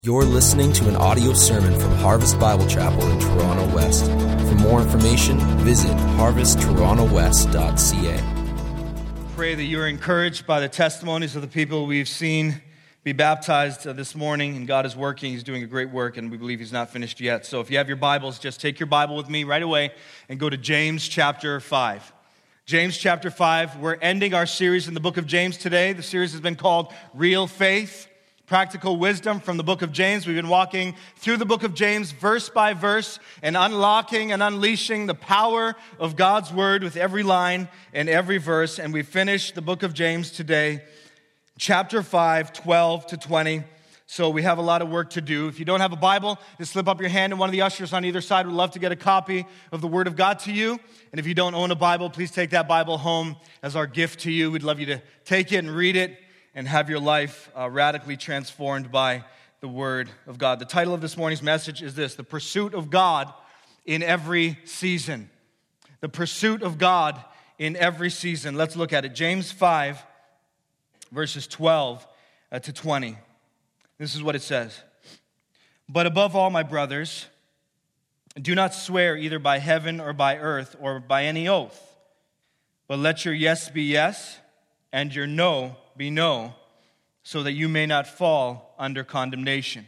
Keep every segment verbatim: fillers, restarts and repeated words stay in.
You're listening to an audio sermon from Harvest Bible Chapel in Toronto West. For more information, visit harvest toronto west dot c a. Pray that you're encouraged by the testimonies of the people we've seen be baptized uh, this morning, and God is working. He's doing a great work, and we believe He's not finished yet. So if you have your Bibles, just take your Bible with me right away and go to James chapter five. James chapter five, we're ending our series in the book of James today. The series has been called Real Faith. Practical wisdom from the book of James. We've been walking through the book of James verse by verse and unlocking and unleashing the power of God's word with every line and every verse. And we finished the book of James today, chapter five, twelve to twenty. So we have a lot of work to do. If you don't have a Bible, just slip up your hand and one of the ushers on either side would love to get a copy of the Word of God to you. And if you don't own a Bible, please take that Bible home as our gift to you. We'd love you to take it and read it and have your life uh, radically transformed by the Word of God. The title of this morning's message is this: The Pursuit of God in Every Season. The Pursuit of God in Every Season. Let's look at it. James five, verses twelve to twenty. This is what it says. But above all, my brothers, do not swear either by heaven or by earth or by any oath, but let your yes be yes and your no be no, so that you may not fall under condemnation.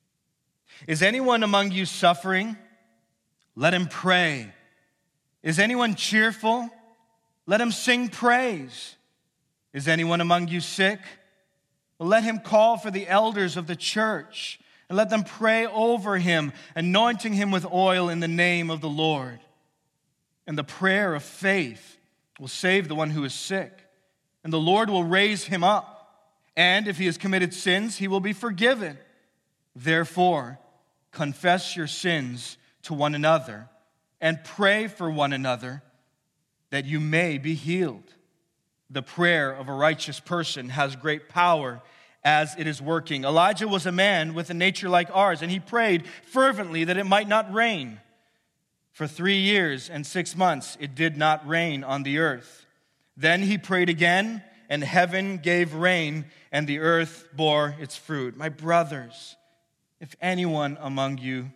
Is anyone among you suffering? Let him pray. Is anyone cheerful? Let him sing praise. Is anyone among you sick? Well, let him call for the elders of the church, and let them pray over him, anointing him with oil in the name of the Lord. And the prayer of faith will save the one who is sick, and the Lord will raise him up. And if he has committed sins, he will be forgiven. Therefore, confess your sins to one another and pray for one another that you may be healed. The prayer of a righteous person has great power as it is working. Elijah was a man with a nature like ours, and he prayed fervently that it might not rain. For three years and six months it did not rain on the earth. Then he prayed again, and heaven gave rain, and the earth bore its fruit. My brothers, if anyone among you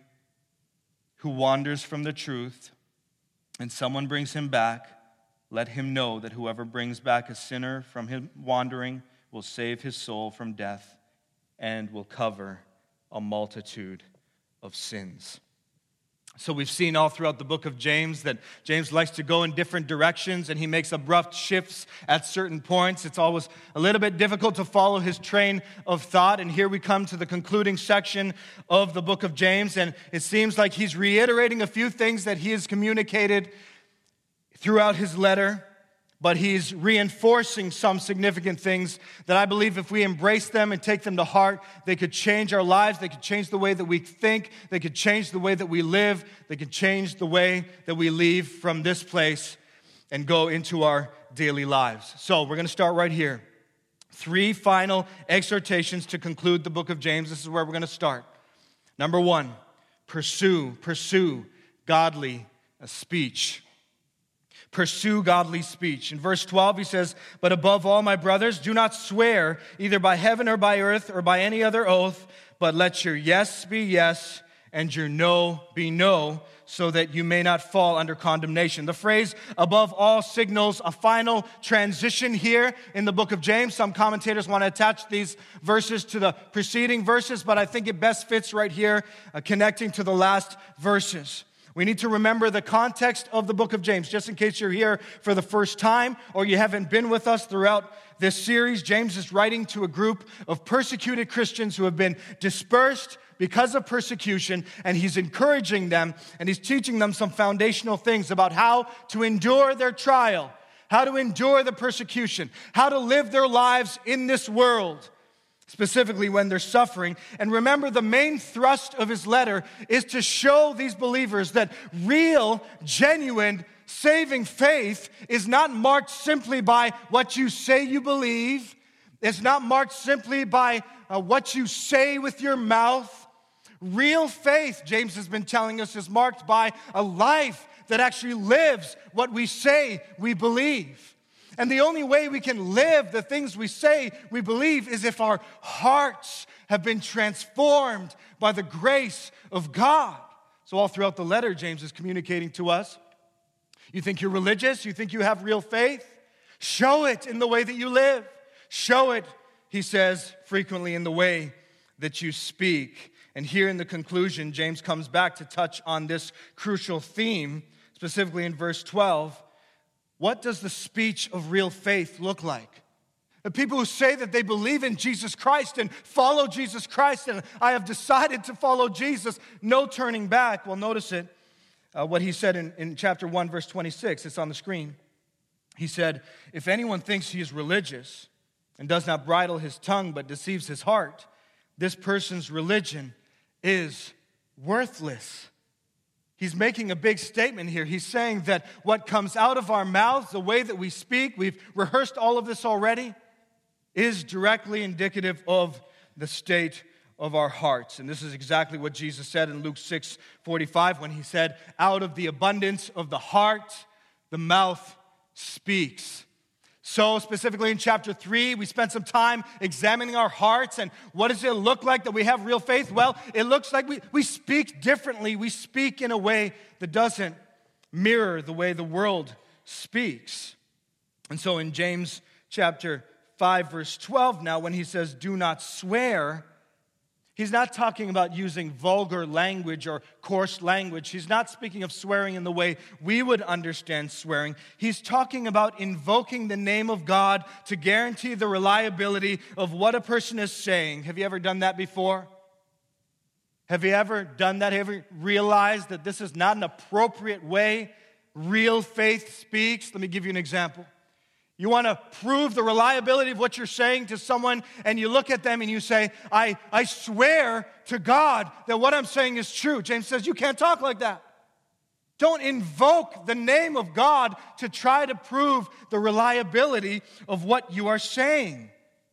who wanders from the truth, and someone brings him back, let him know that whoever brings back a sinner from him wandering will save his soul from death and will cover a multitude of sins. So we've seen all throughout the book of James that James likes to go in different directions, and he makes abrupt shifts at certain points. It's always a little bit difficult to follow his train of thought. And here we come to the concluding section of the book of James, and it seems like he's reiterating a few things that he has communicated throughout his letter, but he's reinforcing some significant things that I believe if we embrace them and take them to heart, they could change our lives, they could change the way that we think, they could change the way that we live, they could change the way that we leave from this place and go into our daily lives. So we're going to start right here. Three final exhortations to conclude the book of James. This is where we're going to start. Number one, pursue, pursue godly speech. Pursue godly speech. In verse twelve, he says, but above all, my brothers, do not swear either by heaven or by earth or by any other oath, but let your yes be yes and your no be no, so that you may not fall under condemnation. The phrase above all signals a final transition here in the book of James. Some commentators want to attach these verses to the preceding verses, but I think it best fits right here, uh, connecting to the last verses. We need to remember the context of the book of James. Just in case you're here for the first time or you haven't been with us throughout this series, James is writing to a group of persecuted Christians who have been dispersed because of persecution, and he's encouraging them, and he's teaching them some foundational things about how to endure their trial, how to endure the persecution, how to live their lives in this world, specifically when they're suffering. And remember, the main thrust of his letter is to show these believers that real, genuine, saving faith is not marked simply by what you say you believe. It's not marked simply by uh, what you say with your mouth. Real faith, James has been telling us, is marked by a life that actually lives what we say we believe. And the only way we can live the things we say we believe is if our hearts have been transformed by the grace of God. So all throughout the letter, James is communicating to us. You think you're religious? You think you have real faith? Show it in the way that you live. Show it, he says, frequently in the way that you speak. And here in the conclusion, James comes back to touch on this crucial theme, specifically in verse twelve. What does the speech of real faith look like? The people who say that they believe in Jesus Christ and follow Jesus Christ, and I have decided to follow Jesus, no turning back. Well, notice it, uh, what he said in, in chapter one, verse twenty-six. It's on the screen. He said, if anyone thinks he is religious and does not bridle his tongue but deceives his heart, this person's religion is worthless. He's making a big statement here. He's saying that what comes out of our mouths, the way that we speak, we've rehearsed all of this already, is directly indicative of the state of our hearts. And this is exactly what Jesus said in Luke six forty-five when he said, out of the abundance of the heart, the mouth speaks. So specifically in chapter three, we spent some time examining our hearts and what does it look like that we have real faith? Well, it looks like we, we speak differently. We speak in a way that doesn't mirror the way the world speaks. And so in James chapter five, verse twelve now, when he says, do not swear, he's not talking about using vulgar language or coarse language. He's not speaking of swearing in the way we would understand swearing. He's talking about invoking the name of God to guarantee the reliability of what a person is saying. Have you ever done that before? Have you ever done that? Have you ever realized that this is not an appropriate way real faith speaks? Let me give you an example. You want to prove the reliability of what you're saying to someone, and you look at them and you say, I, I swear to God that what I'm saying is true. James says, you can't talk like that. Don't invoke the name of God to try to prove the reliability of what you are saying.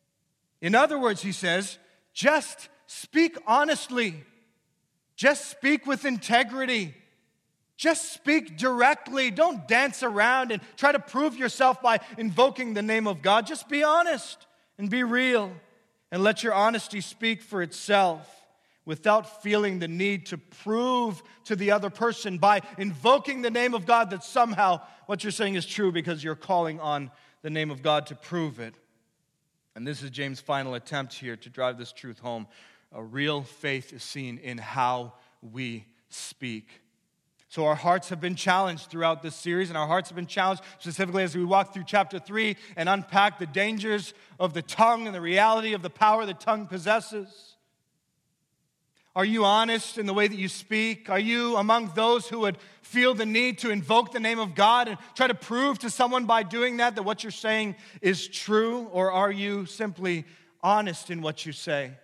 In other words, he says, just speak honestly. Just speak with integrity. Just speak directly. Don't dance around and try to prove yourself by invoking the name of God. Just be honest and be real and let your honesty speak for itself without feeling the need to prove to the other person by invoking the name of God that somehow what you're saying is true because you're calling on the name of God to prove it. And this is James' final attempt here to drive this truth home. A real faith is seen in how we speak. So our hearts have been challenged throughout this series, and our hearts have been challenged specifically as we walk through chapter three and unpack the dangers of the tongue and the reality of the power the tongue possesses. Are you honest in the way that you speak? Are you among those who would feel the need to invoke the name of God and try to prove to someone by doing that that what you're saying is true? Or are you simply honest in what you say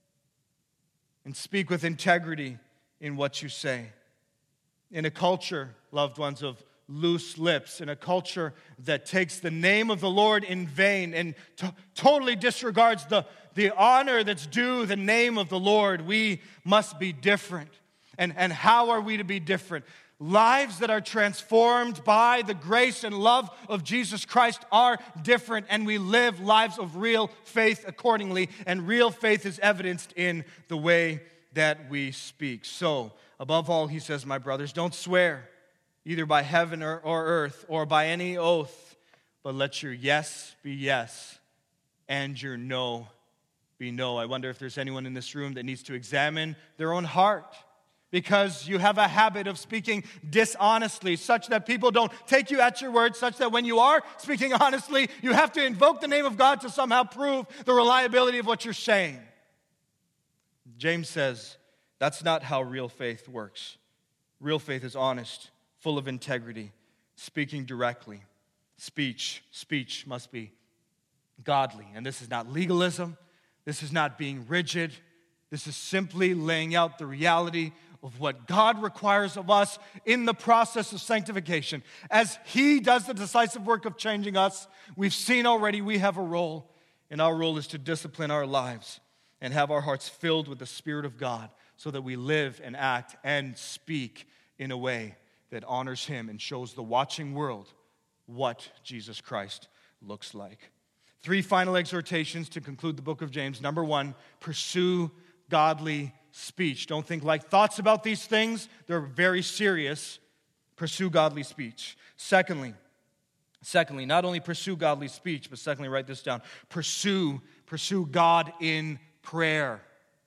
and speak with integrity in what you say? In a culture, loved ones, of loose lips, in a culture that takes the name of the Lord in vain and to- totally disregards the, the honor that's due the name of the Lord, we must be different. And, and how are we to be different? Lives that are transformed by the grace and love of Jesus Christ are different, and we live lives of real faith accordingly, and real faith is evidenced in the way that we speak. So, above all, he says, my brothers, don't swear, either by heaven or, or earth, or by any oath, but let your yes be yes, and your no be no. I wonder if there's anyone in this room that needs to examine their own heart, because you have a habit of speaking dishonestly, such that people don't take you at your word, such that when you are speaking honestly, you have to invoke the name of God to somehow prove the reliability of what you're saying. James says, that's not how real faith works. Real faith is honest, full of integrity, speaking directly. Speech, speech must be godly. And this is not legalism. This is not being rigid. This is simply laying out the reality of what God requires of us in the process of sanctification. As He does the decisive work of changing us, we've seen already we have a role, and our role is to discipline our lives and have our hearts filled with the Spirit of God so that we live and act and speak in a way that honors Him and shows the watching world what Jesus Christ looks like. Three final exhortations to conclude the book of James. Number one, pursue godly speech. Don't think like thoughts about these things. They're very serious. Pursue godly speech. Secondly, secondly, not only pursue godly speech, but secondly, write this down. Pursue, pursue God in prayer.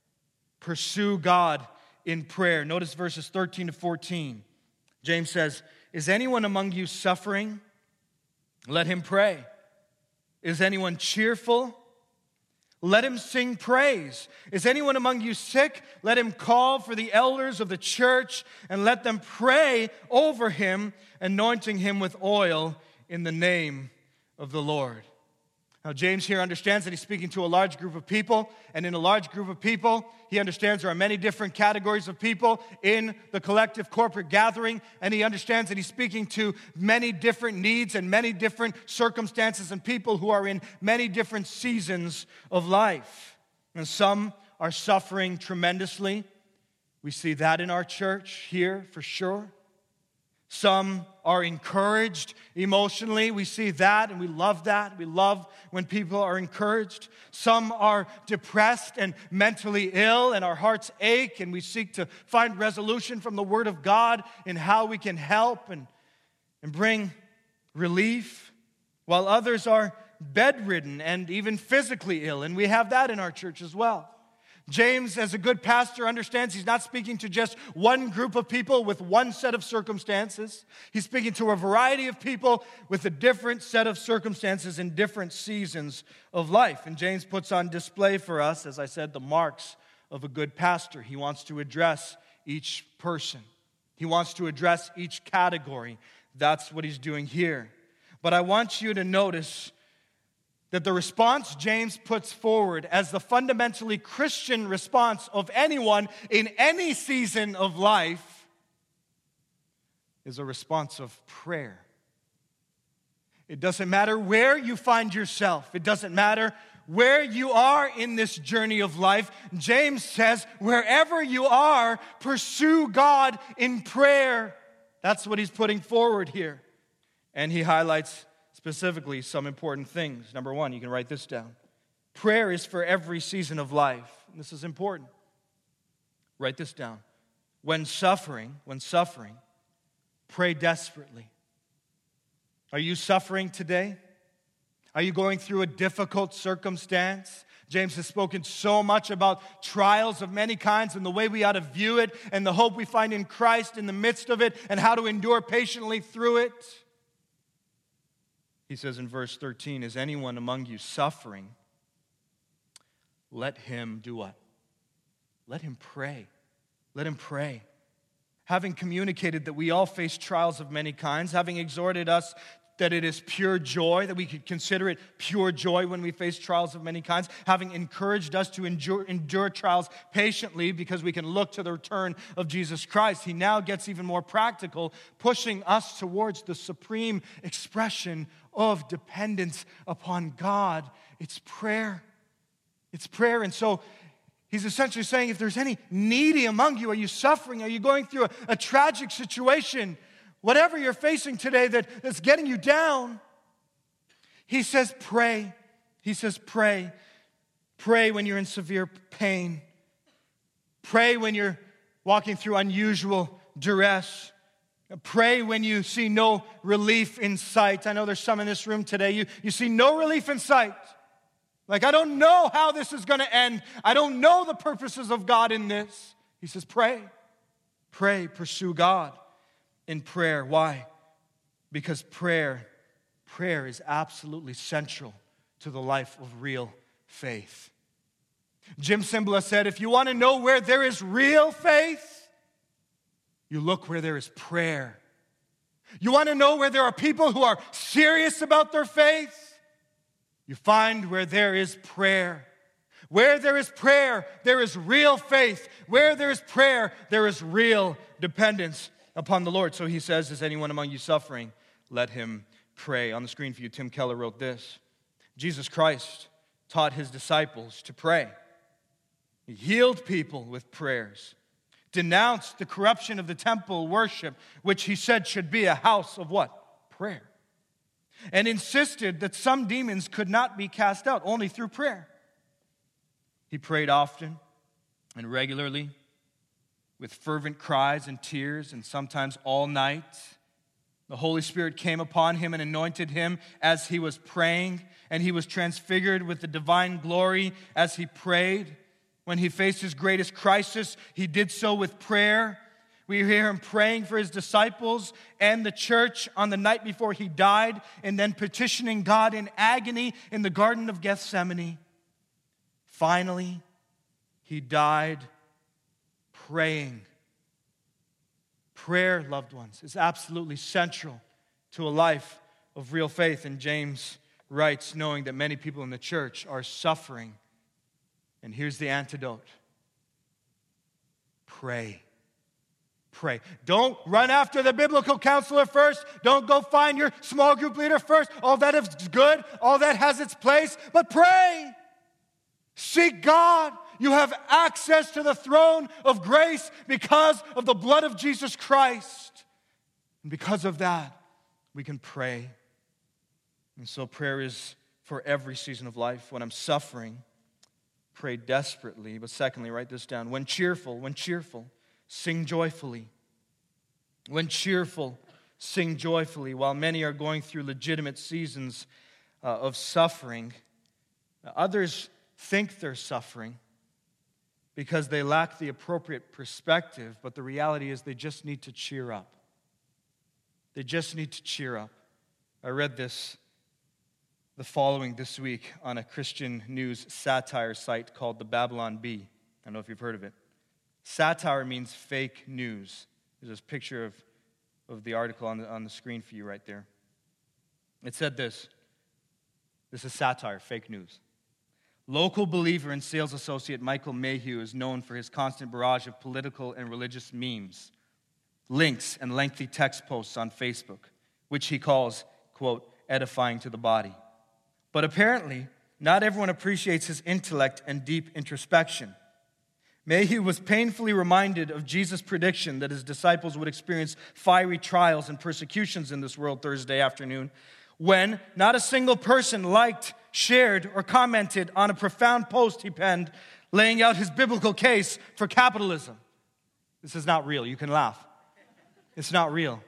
Pursue God in prayer. Notice verses thirteen to fourteen. James says, is anyone among you suffering? Let him pray. Is anyone cheerful? Let him sing praise. Is anyone among you sick? Let him call for the elders of the church and let them pray over him, anointing him with oil in the name of the Lord. Now, James here understands that he's speaking to a large group of people, and in a large group of people, he understands there are many different categories of people in the collective corporate gathering, and he understands that he's speaking to many different needs and many different circumstances and people who are in many different seasons of life. And some are suffering tremendously. We see that in our church here for sure. Some are encouraged emotionally. We see that and we love that. We love when people are encouraged. Some are depressed and mentally ill, and our hearts ache, and we seek to find resolution from the Word of God in how we can help and, and bring relief, while others are bedridden and even physically ill, and we have that in our church as well. James, as a good pastor, understands he's not speaking to just one group of people with one set of circumstances. He's speaking to a variety of people with a different set of circumstances in different seasons of life. And James puts on display for us, as I said, the marks of a good pastor. He wants to address each person. He wants to address each category. That's what he's doing here. But I want you to notice that the response James puts forward as the fundamentally Christian response of anyone in any season of life is a response of prayer. It doesn't matter where you find yourself. It doesn't matter where you are in this journey of life. James says, wherever you are, pursue God in prayer. That's what he's putting forward here. And he highlights specifically some important things. Number one, you can write this down. Prayer is for every season of life. And this is important. Write this down. When suffering, when suffering, pray desperately. Are you suffering today? Are you going through a difficult circumstance? James has spoken so much about trials of many kinds and the way we ought to view it and the hope we find in Christ in the midst of it and how to endure patiently through it. He says in verse thirteen, is anyone among you suffering? Let him do what? Let him pray. Let him pray. Having communicated that we all face trials of many kinds, having exhorted us that it is pure joy, that we could consider it pure joy when we face trials of many kinds, having encouraged us to endure, endure trials patiently because we can look to the return of Jesus Christ, he now gets even more practical, pushing us towards the supreme expression of dependence upon God. It's prayer. It's prayer. And so he's essentially saying, if there's any needy among you, are you suffering? Are you going through a, a tragic situation? Whatever you're facing today that, that's getting you down, he says pray. He says pray. Pray when you're in severe pain. Pray when you're walking through unusual duress. Pray when you see no relief in sight. I know there's some in this room today. You, you see no relief in sight. Like, I don't know how this is going to end. I don't know the purposes of God in this. He says pray. Pray, pursue God in prayer. Why? Because prayer, prayer is absolutely central to the life of real faith. Jim Cymbala said, if you want to know where there is real faith, you look where there is prayer. You want to know where there are people who are serious about their faith? You find where there is prayer. Where there is prayer, there is real faith. Where there is prayer, there is real dependence upon the Lord. So he says, is anyone among you suffering? Let him pray. On the screen for you, Tim Keller wrote this. Jesus Christ taught his disciples to pray. He healed people with prayers. Denounced the corruption of the temple worship, which he said should be a house of what? Prayer. and insisted that some demons could not be cast out only through prayer. He prayed often and regularly with fervent cries and tears, and sometimes all night. The Holy Spirit came upon him and anointed him as he was praying, and he was transfigured with the divine glory as he prayed. When he faced his greatest crisis, he did so with prayer. We hear him praying for his disciples and the church on the night before he died, and then petitioning God in agony in the Garden of Gethsemane. Finally, he died praying. Prayer, loved ones, is absolutely central to a life of real faith. And James writes, knowing that many people in the church are suffering. And here's the antidote. Pray. Pray. Don't run after the biblical counselor first. Don't go find your small group leader first. All that is good. All that has its place. But pray. Seek God. You have access to the throne of grace because of the blood of Jesus Christ. And because of that, we can pray. And so prayer is for every season of life. When I'm suffering, pray desperately. But secondly, write this down. When cheerful, when cheerful, sing joyfully. When cheerful, sing joyfully. While many are going through legitimate seasons uh, of suffering, others think they're suffering because they lack the appropriate perspective, but the reality is they just need to cheer up. They just need to cheer up. I read this, the following this week on a Christian news satire site called the Babylon Bee. I don't know if you've heard of it. Satire means fake news. There's this picture of, of the article on the, on the screen for you right there. It said this. This is satire, fake news. Local believer and sales associate Michael Mayhew is known for his constant barrage of political and religious memes, links, and lengthy text posts on Facebook, which he calls, quote, edifying to the body. But apparently, not everyone appreciates his intellect and deep introspection. Mayhew was painfully reminded of Jesus' prediction that his disciples would experience fiery trials and persecutions in this world Thursday afternoon, when not a single person liked, shared, or commented on a profound post he penned laying out his biblical case for capitalism. This is not real. You can laugh. It's not real.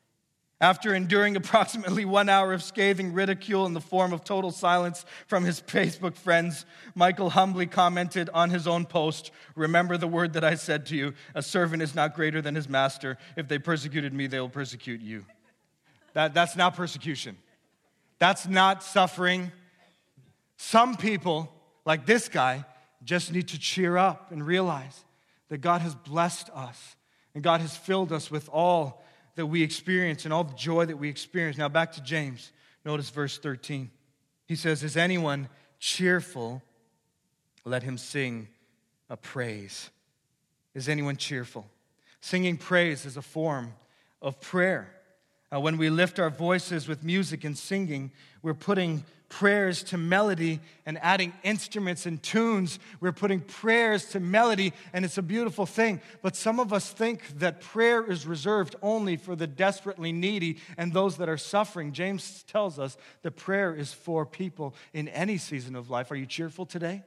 After enduring approximately one hour of scathing ridicule in the form of total silence from his Facebook friends, Michael humbly commented on his own post, "Remember the word that I said to you, a servant is not greater than his master. If they persecuted me, they will persecute you." That, that's not persecution. That's not suffering. Some people, like this guy, just need to cheer up and realize that God has blessed us and God has filled us with all that we experience and all the joy that we experience. Now back to James. Notice verse thirteen. He says, "Is anyone cheerful? Let him sing a praise." Is anyone cheerful? Singing praise is a form of prayer. Uh, when we lift our voices with music and singing, we're putting prayers to melody and adding instruments and tunes. We're putting prayers to melody, and it's a beautiful thing. But some of us think that prayer is reserved only for the desperately needy and those that are suffering. James tells us that prayer is for people in any season of life. Are you cheerful today?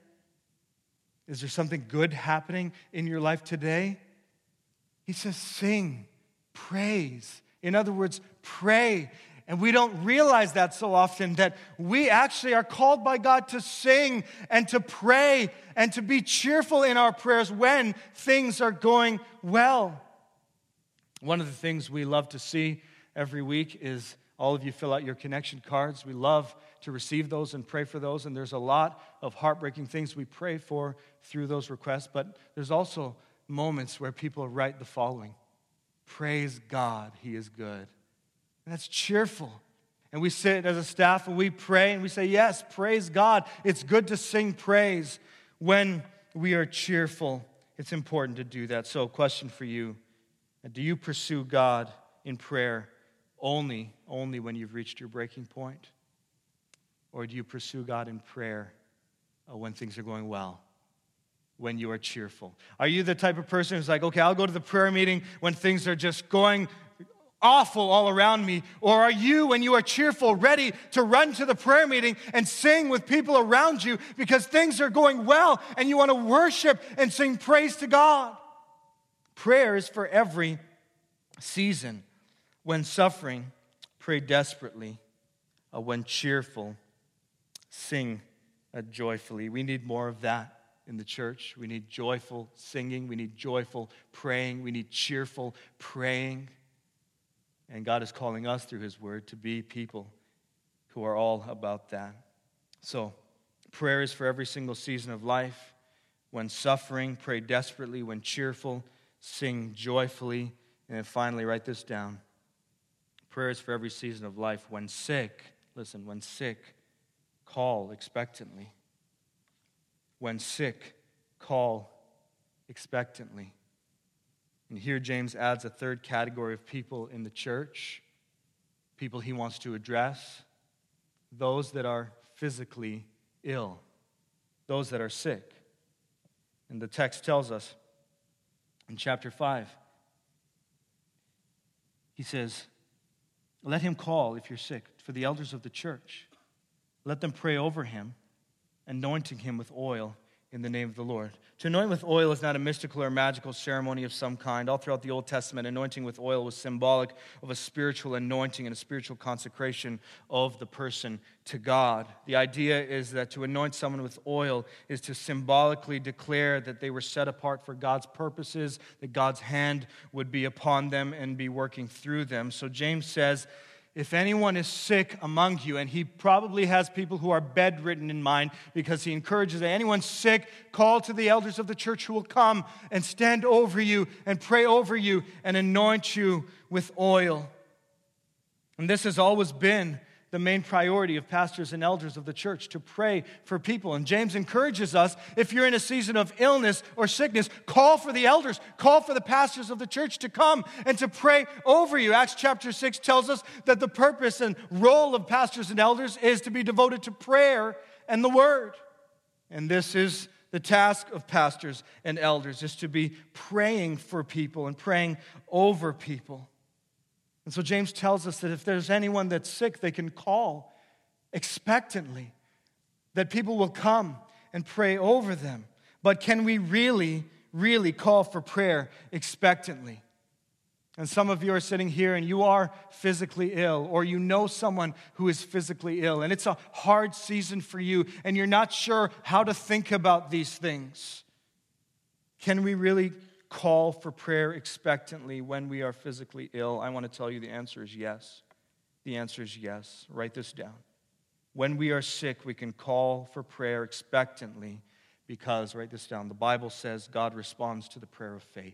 Is there something good happening in your life today? He says, sing, praise. In other words, pray. And we don't realize that so often, that we actually are called by God to sing and to pray and to be cheerful in our prayers when things are going well. One of the things we love to see every week is all of you fill out your connection cards. We love to receive those and pray for those. And there's a lot of heartbreaking things we pray for through those requests. But there's also moments where people write the following: "Praise God, He is good." And that's cheerful. And we sit as a staff and we pray and we say, yes, praise God. It's good to sing praise when we are cheerful. It's important to do that. So, question for you: do you pursue God in prayer only, only when you've reached your breaking point? Or do you pursue God in prayer when things are going well? When you are cheerful? Are you the type of person who's like, okay, I'll go to the prayer meeting when things are just going awful all around me? Or are you, when you are cheerful, ready to run to the prayer meeting and sing with people around you because things are going well and you want to worship and sing praise to God? Prayer is for every season. When suffering, pray desperately. Uh, when cheerful, sing uh, joyfully. We need more of that in the church. We need joyful singing. We need joyful praying. We need cheerful praying. And God is calling us through His Word to be people who are all about that. So, prayer is for every single season of life. When suffering, pray desperately. When cheerful, sing joyfully. And then finally, write this down. Prayer is for every season of life. When sick, listen, when sick, call expectantly. When sick, call expectantly. And here James adds a third category of people in the church, people he wants to address, those that are physically ill, those that are sick. And the text tells us in chapter five, he says, let him call, if you're sick, for the elders of the church. Let them pray over him, anointing him with oil in the name of the Lord. To anoint with oil is not a mystical or magical ceremony of some kind. All throughout the Old Testament, anointing with oil was symbolic of a spiritual anointing and a spiritual consecration of the person to God. The idea is that to anoint someone with oil is to symbolically declare that they were set apart for God's purposes, that God's hand would be upon them and be working through them. So James says, if anyone is sick among you, and he probably has people who are bedridden in mind because he encourages that anyone sick, call to the elders of the church who will come and stand over you and pray over you and anoint you with oil. And this has always been the main priority of pastors and elders of the church, to pray for people. And James encourages us, if you're in a season of illness or sickness, call for the elders, call for the pastors of the church to come and to pray over you. Acts chapter six tells us that the purpose and role of pastors and elders is to be devoted to prayer and the word. And this is the task of pastors and elders, is to be praying for people and praying over people. And so James tells us that if there's anyone that's sick, they can call expectantly, that people will come and pray over them. But can we really, really call for prayer expectantly? And some of you are sitting here and you are physically ill, or you know someone who is physically ill, and it's a hard season for you, and you're not sure how to think about these things. Can we really call for prayer expectantly when we are physically ill? I want to tell you the answer is yes. The answer is yes. Write this down. When we are sick, we can call for prayer expectantly because, write this down, the Bible says God responds to the prayer of faith.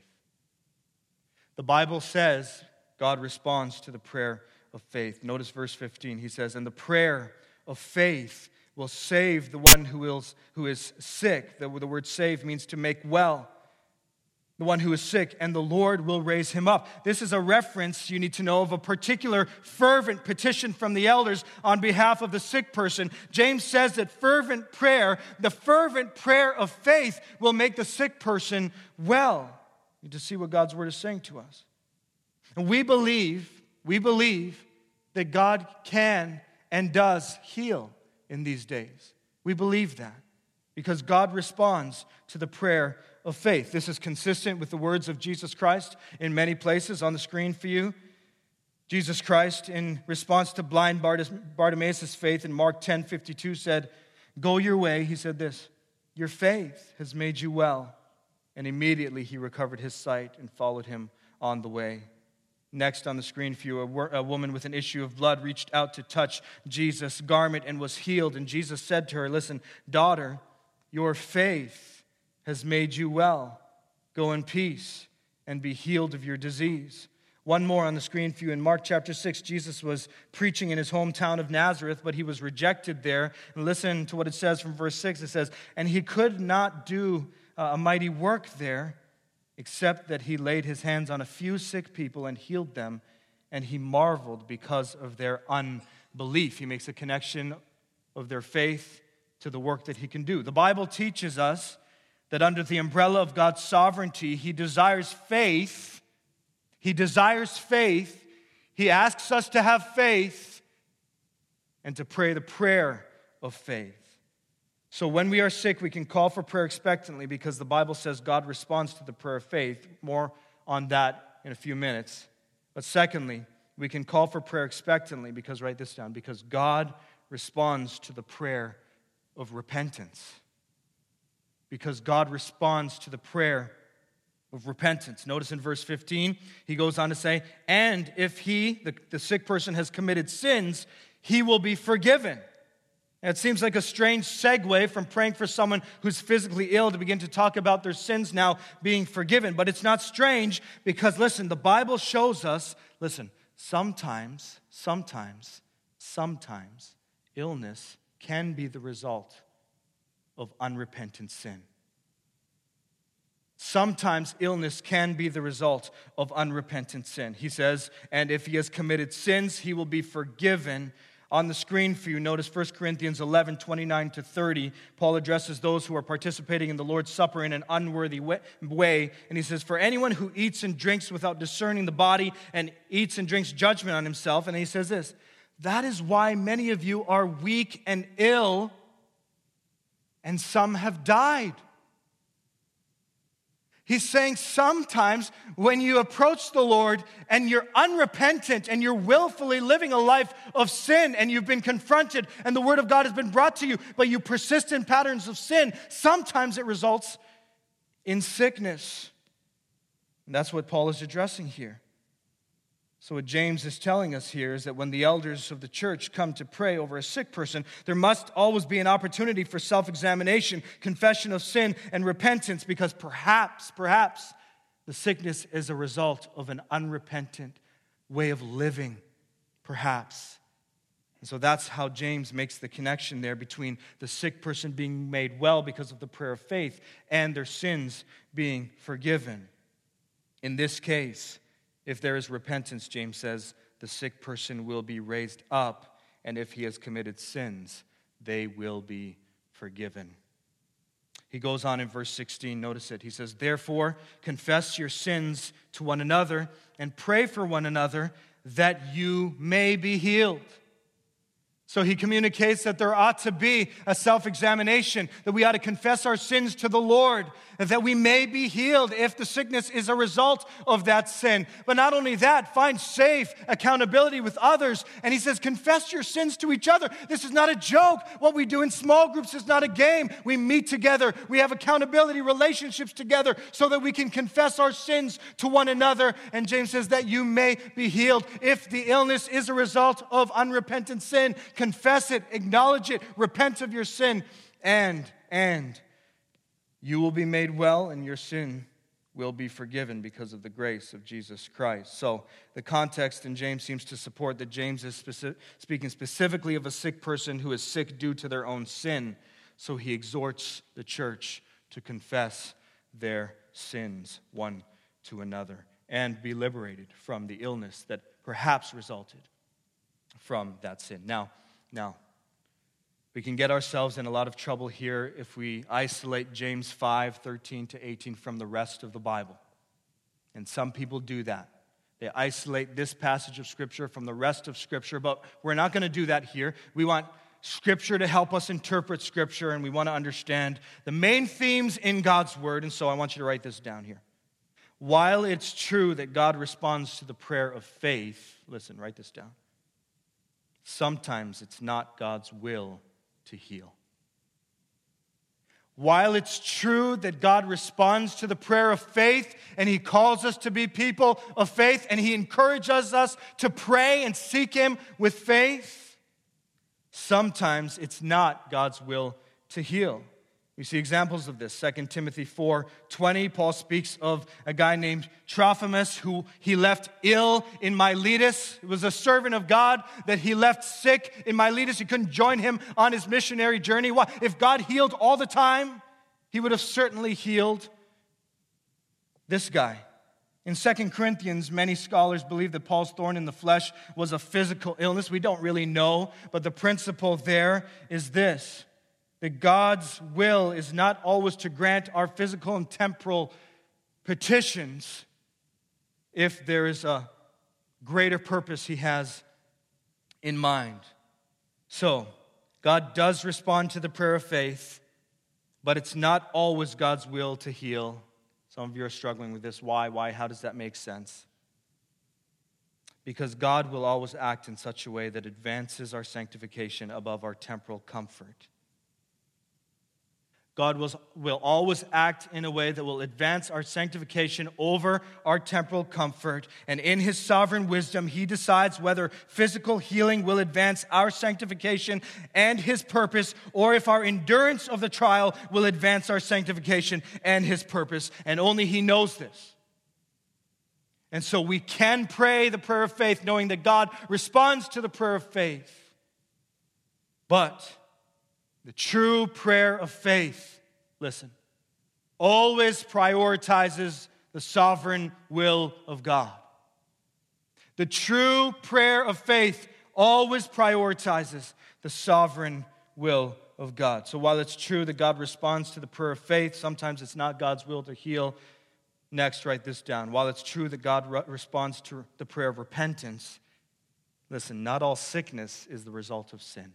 The Bible says God responds to the prayer of faith. Notice verse fifteen. He says, and the prayer of faith will save the one who is, who is sick. The, the word save means to make well. The one who is sick, and the Lord will raise him up. This is a reference, you need to know, of a particular fervent petition from the elders on behalf of the sick person. James says that fervent prayer, the fervent prayer of faith, will make the sick person well. You need to see what God's word is saying to us. And we believe, we believe that God can and does heal in these days. We believe that because God responds to the prayer of faith. This is consistent with the words of Jesus Christ in many places on the screen for you. Jesus Christ, in response to blind Bartimaeus' faith in Mark ten fifty-two, said, go your way. He said this, your faith has made you well. And immediately he recovered his sight and followed him on the way. Next on the screen for you, a, wor- a woman with an issue of blood reached out to touch Jesus' garment and was healed. And Jesus said to her, listen, daughter, your faith has made you well. Go in peace and be healed of your disease. One more on the screen for you. In Mark chapter six, Jesus was preaching in his hometown of Nazareth, but he was rejected there. And listen to what it says from verse six. It says, and he could not do a mighty work there, except that he laid his hands on a few sick people and healed them, and he marveled because of their unbelief. He makes a connection of their faith to the work that he can do. The Bible teaches us that under the umbrella of God's sovereignty, he desires faith. He desires faith He asks us to have faith and to pray the prayer of faith. So when we are sick, we can call for prayer expectantly because the Bible says God responds to the prayer of faith. More on that in a few minutes. But secondly, we can call for prayer expectantly because, write this down, because God responds to the prayer of repentance. Because God responds to the prayer of repentance. Notice in verse fifteen, he goes on to say, and if he, the, the sick person, has committed sins, he will be forgiven. And it seems like a strange segue from praying for someone who's physically ill to begin to talk about their sins now being forgiven. But it's not strange because, listen, the Bible shows us, listen, sometimes, sometimes, sometimes illness can be the result of unrepentant sin. Sometimes illness can be the result of unrepentant sin. He says, and if he has committed sins, he will be forgiven. On the screen for you, notice First Corinthians eleven, twenty-nine to thirty. Paul addresses those who are participating in the Lord's Supper in an unworthy way. And he says, for anyone who eats and drinks without discerning the body and eats and drinks judgment on himself. And he says this, that is why many of you are weak and ill, and some have died. He's saying sometimes when you approach the Lord and you're unrepentant and you're willfully living a life of sin and you've been confronted and the Word of God has been brought to you, but you persist in patterns of sin, sometimes it results in sickness. And that's what Paul is addressing here. So what James is telling us here is that when the elders of the church come to pray over a sick person, there must always be an opportunity for self-examination, confession of sin, and repentance, because perhaps, perhaps, the sickness is a result of an unrepentant way of living, perhaps. And so that's how James makes the connection there between the sick person being made well because of the prayer of faith and their sins being forgiven. In this case, if there is repentance, James says, the sick person will be raised up, and if he has committed sins, they will be forgiven. He goes on in verse sixteen, notice it. He says, therefore, confess your sins to one another and pray for one another that you may be healed. So he communicates that there ought to be a self-examination, that we ought to confess our sins to the Lord, and that we may be healed if the sickness is a result of that sin. But not only that, find safe accountability with others. And he says, confess your sins to each other. This is not a joke. What we do in small groups is not a game. We meet together. We have accountability relationships together so that we can confess our sins to one another. And James says that you may be healed. If the illness is a result of unrepentant sin, confess it, acknowledge it, repent of your sin, and, and you will be made well, and your sin will be forgiven because of the grace of Jesus Christ. So the context in James seems to support that James is specific, speaking specifically of a sick person who is sick due to their own sin. So he exhorts the church to confess their sins one to another and be liberated from the illness that perhaps resulted from that sin. Now, Now, we can get ourselves in a lot of trouble here if we isolate James five, thirteen to eighteen from the rest of the Bible. And some people do that. They isolate this passage of Scripture from the rest of Scripture, but we're not going to do that here. We want Scripture to help us interpret Scripture, and we want to understand the main themes in God's Word, and so I want you to write this down here. While it's true that God responds to the prayer of faith, listen, write this down. Sometimes it's not God's will to heal. While it's true that God responds to the prayer of faith and He calls us to be people of faith and He encourages us to pray and seek Him with faith, sometimes it's not God's will to heal. We see examples of this. Second Timothy four twenty, Paul speaks of a guy named Trophimus who he left ill in Miletus. It was a servant of God that he left sick in Miletus. He couldn't join him on his missionary journey. Why? If God healed all the time, He would have certainly healed this guy. In Second Corinthians, many scholars believe that Paul's thorn in the flesh was a physical illness. We don't really know, but the principle there is this: that God's will is not always to grant our physical and temporal petitions if there is a greater purpose he has in mind. So, God does respond to the prayer of faith, but it's not always God's will to heal. Some of you are struggling with this. Why? Why? How does that make sense? Because God will always act in such a way that advances our sanctification above our temporal comfort. God will, will always act in a way that will advance our sanctification over our temporal comfort. And in his sovereign wisdom, he decides whether physical healing will advance our sanctification and his purpose, or if our endurance of the trial will advance our sanctification and his purpose. And only he knows this. And so we can pray the prayer of faith knowing that God responds to the prayer of faith. But the true prayer of faith, listen, always prioritizes the sovereign will of God. The true prayer of faith always prioritizes the sovereign will of God. So while it's true that God responds to the prayer of faith, sometimes it's not God's will to heal. Next, write this down. While it's true that God re- responds to the prayer of repentance, listen, not all sickness is the result of sin.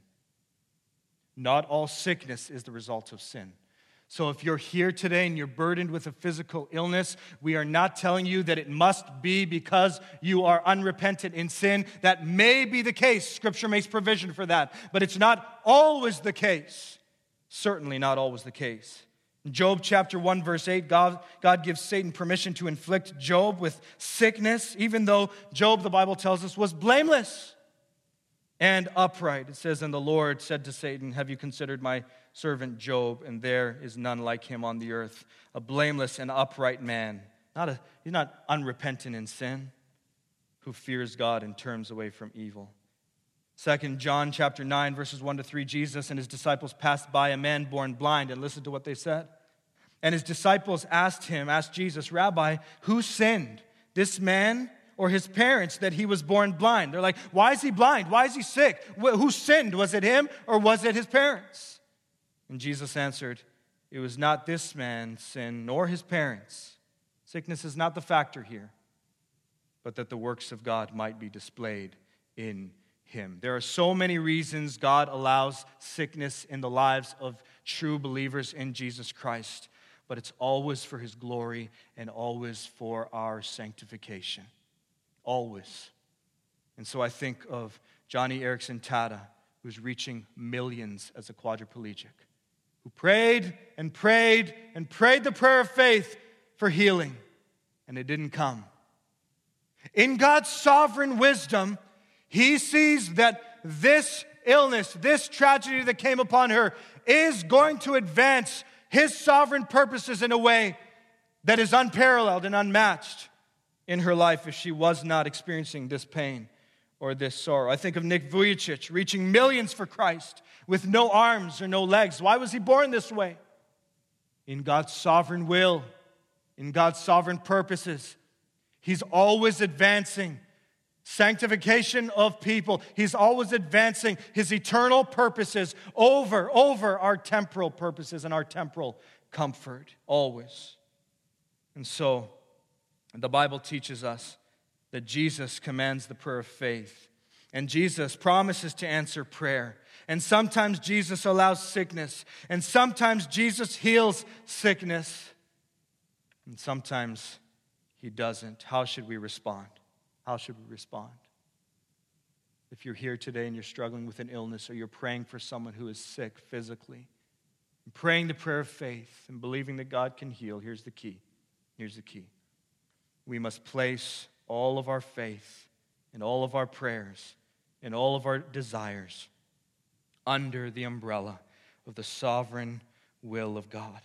Not all sickness is the result of sin. So if you're here today and you're burdened with a physical illness, we are not telling you that it must be because you are unrepentant in sin. That may be the case. Scripture makes provision for that. But it's not always the case. Certainly not always the case. In Job chapter one, verse eight, God, God gives Satan permission to inflict Job with sickness, even though Job, the Bible tells us, was blameless and upright. It says, and the Lord said to Satan, have you considered my servant Job? And there is none like him on the earth, a blameless and upright man. Not a, he's not unrepentant in sin, who fears God and turns away from evil. Second John chapter nine, verses one to three, Jesus and his disciples passed by a man born blind, and listen to what they said. And his disciples asked him, asked Jesus, Rabbi, who sinned, this man or his parents, that he was born blind? They're like, why is he blind? Why is he sick? Who sinned? Was it him or was it his parents? And Jesus answered, it was not this man's sin nor his parents. Sickness is not the factor here, but that the works of God might be displayed in him. There are so many reasons God allows sickness in the lives of true believers in Jesus Christ, but it's always for his glory and always for our sanctification. Always. And so I think of Johnny Erickson Tata, who's reaching millions as a quadriplegic, who prayed and prayed and prayed the prayer of faith for healing, and it didn't come. In God's sovereign wisdom, he sees that this illness, this tragedy that came upon her, is going to advance his sovereign purposes in a way that is unparalleled and unmatched in her life if she was not experiencing this pain or this sorrow. I think of Nick Vujicic reaching millions for Christ with no arms or no legs. Why was he born this way? In God's sovereign will, in God's sovereign purposes, he's always advancing sanctification of people. He's always advancing his eternal purposes over, over our temporal purposes and our temporal comfort, always. And so, the Bible teaches us that Jesus commands the prayer of faith. And Jesus promises to answer prayer. And sometimes Jesus allows sickness. And sometimes Jesus heals sickness. And sometimes he doesn't. How should we respond? How should we respond? If you're here today and you're struggling with an illness, or you're praying for someone who is sick physically, and praying the prayer of faith and believing that God can heal, here's the key. Here's the key. We must place all of our faith and all of our prayers and all of our desires under the umbrella of the sovereign will of God.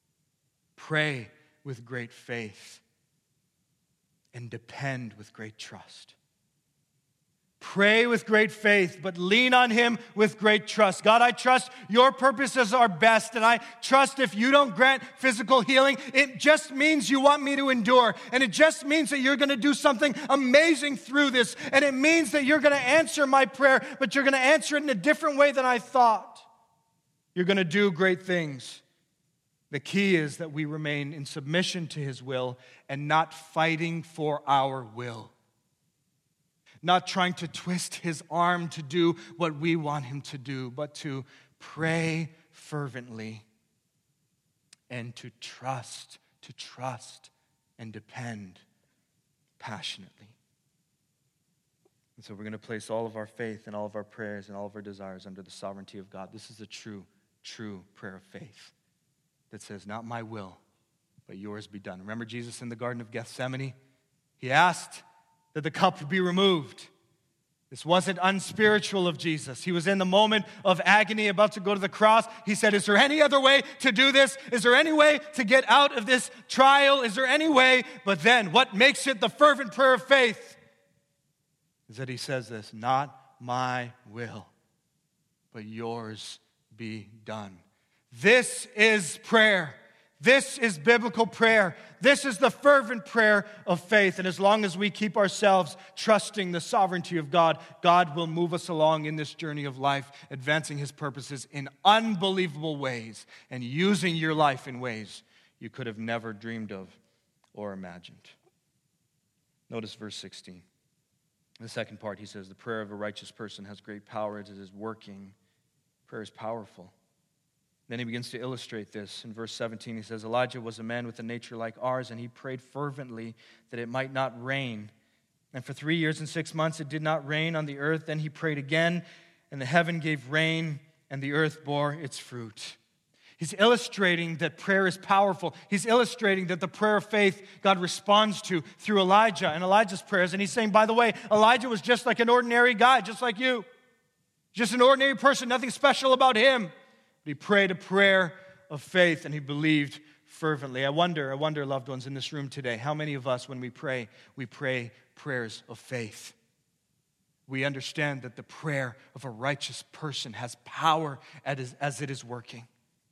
Pray with great faith and depend with great trust. Pray with great faith, but lean on him with great trust. God, I trust your purposes are best, and I trust if you don't grant physical healing, it just means you want me to endure, and it just means that you're going to do something amazing through this, and it means that you're going to answer my prayer, but you're going to answer it in a different way than I thought. You're going to do great things. The key is that we remain in submission to his will and not fighting for our will. Not trying to twist his arm to do what we want him to do, but to pray fervently and to trust, to trust and depend passionately. And so we're going to place all of our faith and all of our prayers and all of our desires under the sovereignty of God. This is a true, true prayer of faith that says, not my will, but yours be done. Remember Jesus in the Garden of Gethsemane? He asked that the cup be removed. This wasn't unspiritual of Jesus. He was in the moment of agony, about to go to the cross. He said, is there any other way to do this? Is there any way to get out of this trial? Is there any way? But then, what makes it the fervent prayer of faith is that he says this, not my will, but yours be done. This is prayer. This is biblical prayer. This is the fervent prayer of faith. And as long as we keep ourselves trusting the sovereignty of God, God will move us along in this journey of life, advancing his purposes in unbelievable ways and using your life in ways you could have never dreamed of or imagined. Notice verse sixteen. In the second part, he says, the prayer of a righteous person has great power. It is working. Prayer is powerful. Then he begins to illustrate this. In verse seventeen, he says, Elijah was a man with a nature like ours, and he prayed fervently that it might not rain. And for three years and six months it did not rain on the earth. Then he prayed again, and the heaven gave rain, and the earth bore its fruit. He's illustrating that prayer is powerful. He's illustrating that the prayer of faith God responds to through Elijah and Elijah's prayers. And he's saying, by the way, Elijah was just like an ordinary guy, just like you. Just an ordinary person, nothing special about him. But he prayed a prayer of faith, and he believed fervently. I wonder, I wonder, loved ones in this room today, how many of us, when we pray, we pray prayers of faith? We understand that the prayer of a righteous person has power as, as it is working.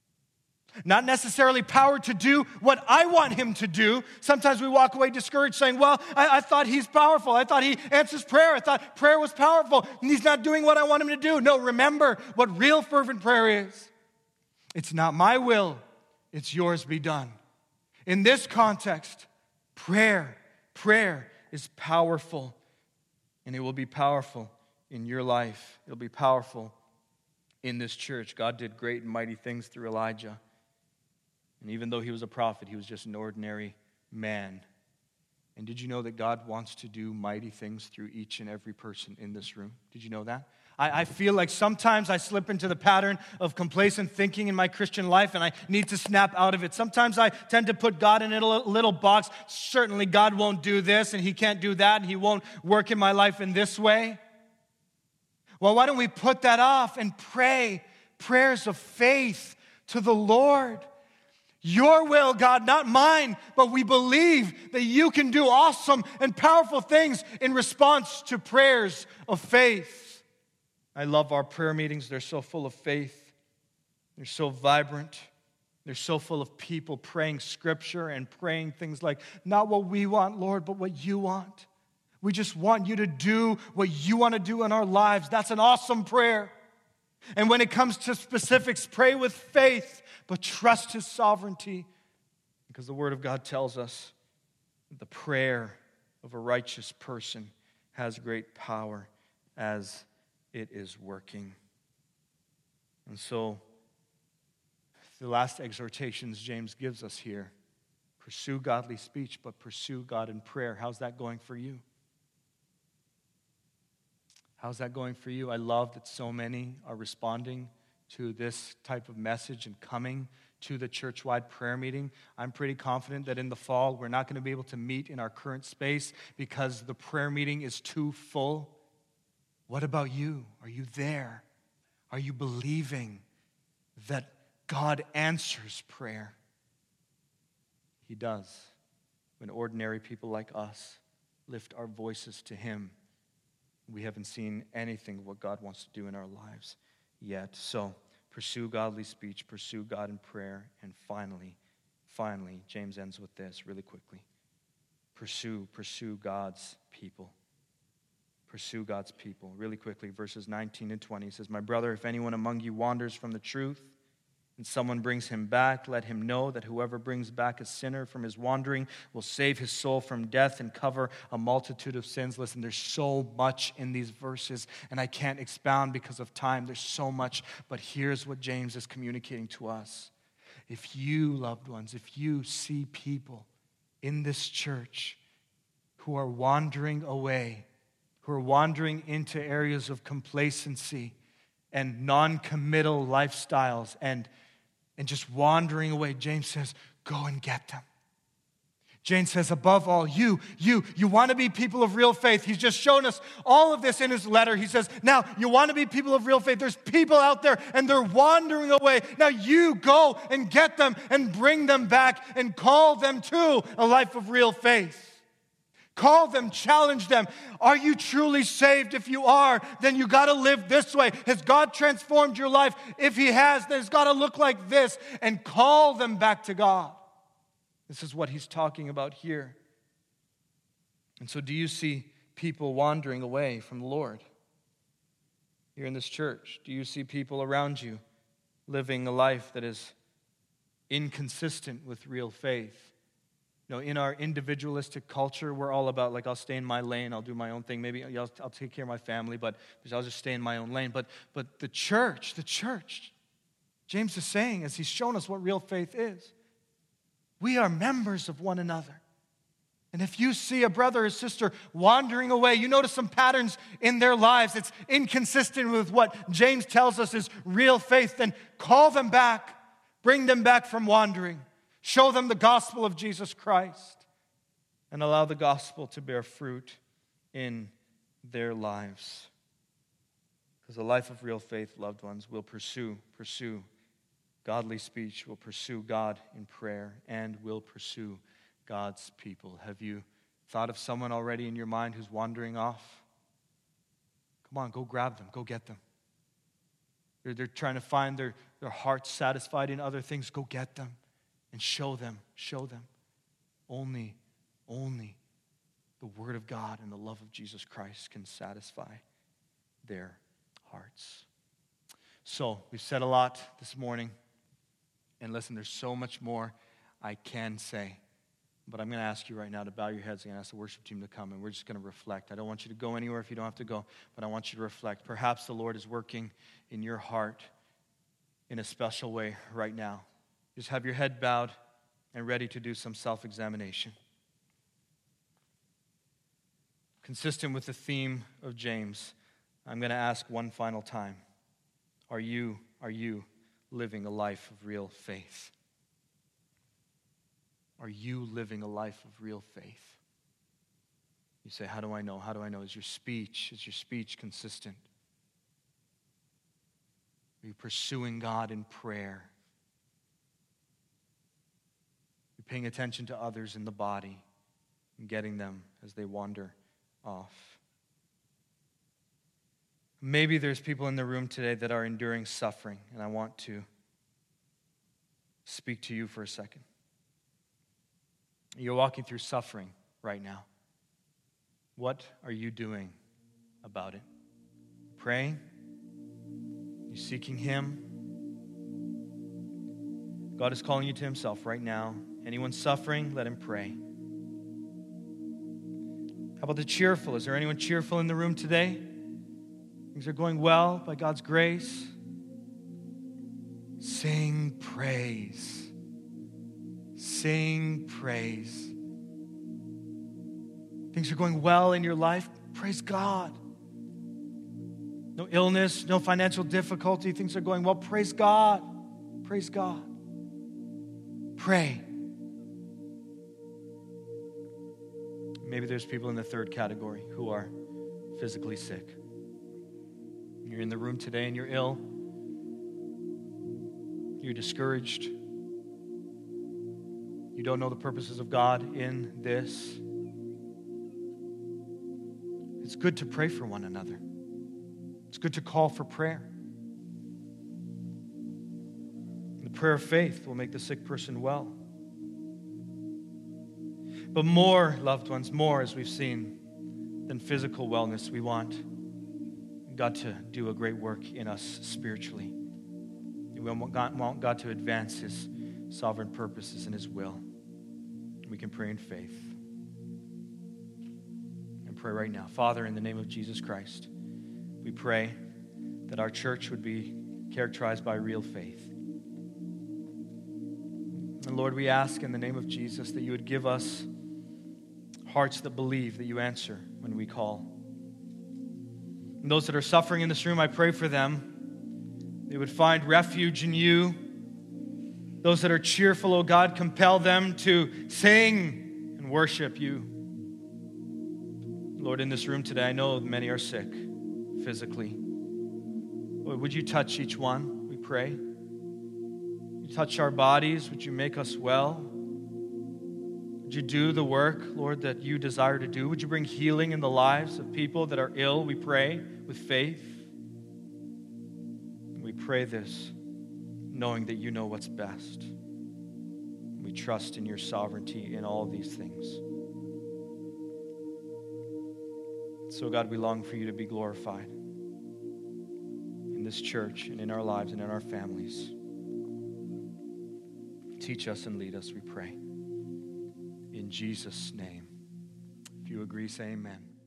Not necessarily power to do what I want him to do. Sometimes we walk away discouraged saying, well, I, I thought he's powerful. I thought he answers prayer. I thought prayer was powerful, and he's not doing what I want him to do. No, remember what real fervent prayer is. It's not my will, it's yours be done. In this context, prayer, prayer is powerful, and it will be powerful in your life. It'll be powerful in this church. God did great and mighty things through Elijah. And even though he was a prophet, he was just an ordinary man. And did you know that God wants to do mighty things through each and every person in this room? Did you know that? I, I feel like sometimes I slip into the pattern of complacent thinking in my Christian life, and I need to snap out of it. Sometimes I tend to put God in a little, little box. Certainly God won't do this, and he can't do that, and he won't work in my life in this way. Well, why don't we put that off and pray prayers of faith to the Lord? Your will, God, not mine, but we believe that you can do awesome and powerful things in response to prayers of faith. I love our prayer meetings. They're so full of faith. They're so vibrant. They're so full of people praying scripture and praying things like, not what we want, Lord, but what you want. We just want you to do what you want to do in our lives. That's an awesome prayer. And when it comes to specifics, pray with faith, but trust his sovereignty, because the Word of God tells us that the prayer of a righteous person has great power as it is working. And so, the last exhortations James gives us here, pursue godly speech, but pursue God in prayer. How's that going for you? How's that going for you? I love that so many are responding to this type of message and coming to the church-wide prayer meeting. I'm pretty confident that in the fall, we're not going to be able to meet in our current space because the prayer meeting is too full. What about you? Are you there? Are you believing that God answers prayer? He does. When ordinary people like us lift our voices to him, we haven't seen anything of what God wants to do in our lives yet. So pursue godly speech, pursue God in prayer, and finally, finally, James ends with this really quickly. Pursue, pursue God's people. Pursue God's people. Really quickly, verses nineteen and twenty says, my brother, if anyone among you wanders from the truth and someone brings him back, let him know that whoever brings back a sinner from his wandering will save his soul from death and cover a multitude of sins. Listen, there's so much in these verses, and I can't expound because of time. There's so much, but here's what James is communicating to us. If you, loved ones, if you see people in this church who are wandering away, who are wandering into areas of complacency and non-committal lifestyles and And just wandering away, James says, go and get them. James says, above all, you, you, you want to be people of real faith. He's just shown us all of this in his letter. He says, now, you want to be people of real faith. There's people out there, and they're wandering away. Now, you go and get them and bring them back and call them to a life of real faith. Call them, challenge them. Are you truly saved? If you are, then you got to live this way. Has God transformed your life? If he has, then it's got to look like this. And call them back to God. This is what he's talking about here. And so do you see people wandering away from the Lord here in this church? Do you see people around you living a life that is inconsistent with real faith? You know, in our individualistic culture, we're all about, like, I'll stay in my lane, I'll do my own thing. Maybe I'll, I'll take care of my family, but I'll just stay in my own lane. But, but the church, the church, James is saying, as he's shown us what real faith is, we are members of one another. And if you see a brother or sister wandering away, you notice some patterns in their lives, it's inconsistent with what James tells us is real faith, then call them back, bring them back from wandering. Show them the gospel of Jesus Christ and allow the gospel to bear fruit in their lives. Because a life of real faith, loved ones, will pursue, pursue godly speech, will pursue God in prayer, and will pursue God's people. Have you thought of someone already in your mind who's wandering off? Come on, go grab them, go get them. They're, they're trying to find their, their hearts satisfied in other things. Go get them. And show them, show them. Only, only the Word of God and the love of Jesus Christ can satisfy their hearts. So, we've said a lot this morning. And listen, there's so much more I can say. But I'm going to ask you right now to bow your heads and ask the worship team to come. And we're just going to reflect. I don't want you to go anywhere if you don't have to go. But I want you to reflect. Perhaps the Lord is working in your heart in a special way right now. Just have your head bowed and ready to do some self-examination. Consistent with the theme of James, I'm going to ask one final time. Are you, are you living a life of real faith? Are you living a life of real faith? You say, how do I know? How do I know? Is your speech, is your speech consistent? Are you pursuing God in prayer? Paying attention to others in the body and getting them as they wander off. Maybe there's people in the room today that are enduring suffering, and I want to speak to you for a second. You're walking through suffering right now. What are you doing about it? Praying? You seeking Him? God is calling you to Himself right now. Anyone suffering, let him pray. How about the cheerful? Is there anyone cheerful in the room today? Things are going well by God's grace. Sing praise. Sing praise. Things are going well in your life. Praise God. No illness, no financial difficulty. Things are going well. Praise God. Praise God. Pray. Maybe there's people in the third category who are physically sick. You're in the room today and you're ill. You're discouraged. You don't know the purposes of God in this. It's good to pray for one another. It's good to call for prayer. The prayer of faith will make the sick person well. But more, loved ones, more, as we've seen, than physical wellness, we want God to do a great work in us spiritually. We want God, want God to advance his sovereign purposes and his will. We can pray in faith. And pray right now. Father, in the name of Jesus Christ, we pray that our church would be characterized by real faith. And Lord, we ask in the name of Jesus that you would give us hearts that believe that you answer when we call. And those that are suffering in this room, I pray for them. They would find refuge in you. Those that are cheerful, oh God, compel them to sing and worship you. Lord, in this room today, I know many are sick physically. Lord, would you touch each one, we pray? Would you touch our bodies? Would you make us well? Would you do the work, Lord, that you desire to do? Would you bring healing in the lives of people that are ill, we pray, with faith? We pray this, knowing that you know what's best. We trust in your sovereignty in all of these things. So, God, we long for you to be glorified in this church and in our lives and in our families. Teach us and lead us, we pray. In Jesus' name. If you agree, say amen.